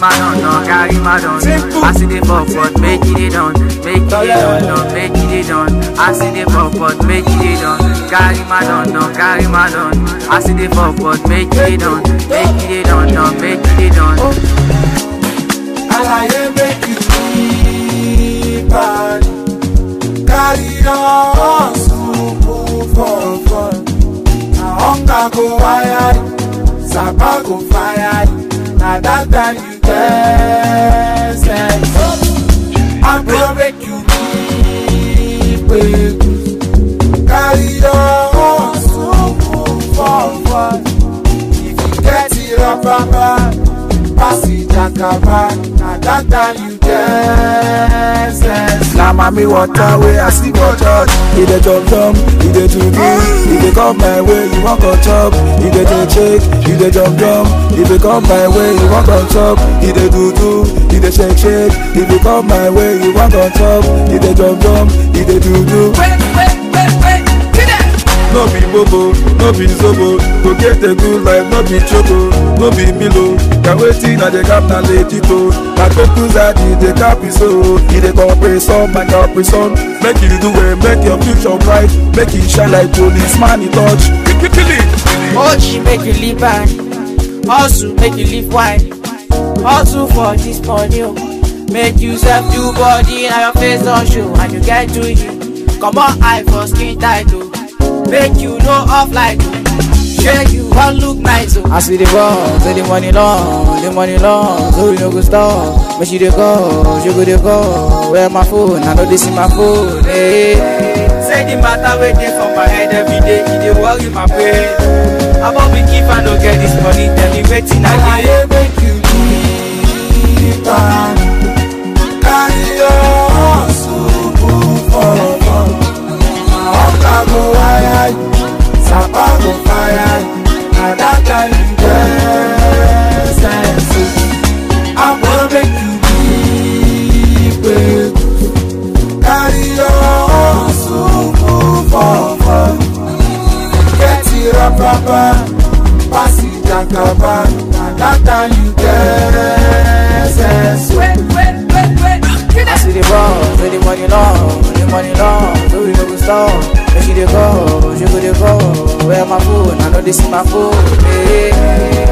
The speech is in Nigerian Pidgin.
my done, no, carry my done. I see the fuck, but make it done. Make it done, no, make it done. I see the fuck, but make it done. Carry my done, no, carry my done. I see the fuck, but make it done. Make it done, no, make it done. Alaye make you keep on. Carry on, move forward. Now hunger go wired, Sapa go fired. Now that time you get sense. I will make you keep it. Carry on, move forward. If you get it up, pass it jakaba. Now that time you get sense. Now mommy water way I see go church. He dey jump, he dey do. He dey come my way, you want go chop. He dey do shake, he dey jump. If they come my way, you want go chop. He dey do, he dey shake. If they come my way, you want go chop. He dey jump, he dey do. No be bobo, no be zobo. To get a good life, no be choco, no be milo. Can waiting at the cap na letito. Na focus at the cap is so. He dey compression, my compression. Make you do it, make your future bright. Make it shine like policeman in touch. Ochi make you live bad, hustle make you live wide. Hustle for this money, make you self do body and your face don't show. And you get to you, come on eye for skin title. Make you know off like share you one look nice. I see the ball, say the money long, so you no go stop. But she dey go, she go dey go. Where my phone? I know this is my phone. Hey. Say the matter waiting for my head every day, it dey worry my brain. About me keep I no get this money, tell me waiting again. Make you keep on, carry on, so move forward. Hunger go wired, Sapa go fired. Now that time you get sense. I'm gonna make you keep it. Carry on, so move forward. Get it up, pass it jakaba. Now that time you get sense. I see the ball, say the money long, so you no go stop. Make she dey go, she go dey go. Where my phone? I know this is my phone. Hey.